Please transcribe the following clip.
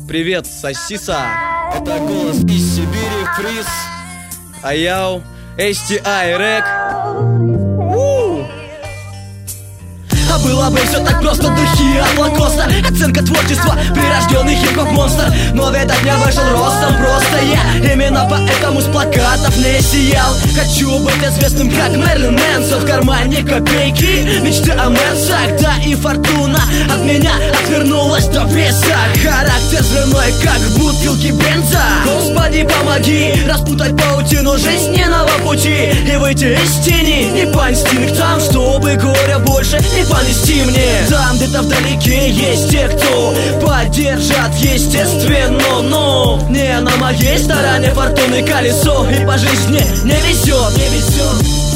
Привет, сосиса. Это голос из Сибири, Фриз. Аяу, HTI Рэк. А было бы все так просто, духи от Лакоста. Оценка творчества, прирожденный хип-хоп монстр. Но, видать, не вышел ростом, просто я именно поэтому с плакатов не сиял. Хочу быть известным, как Мерлин Мэнсон. В кармане копейки, мечты о Мэнсах. Да и фортуна от меня отвернулась до веса. Характер взрывной, как в бутылке бенза. Господи, помоги распутать паутину жизненного пути и выйти из тени, и по инстинктам, чтобы горя больше не понести мне. Там где-то вдалеке есть те, кто поддержат, естественно, но не на моей стороне фортуны колесо, и по жизни не везет, не везет.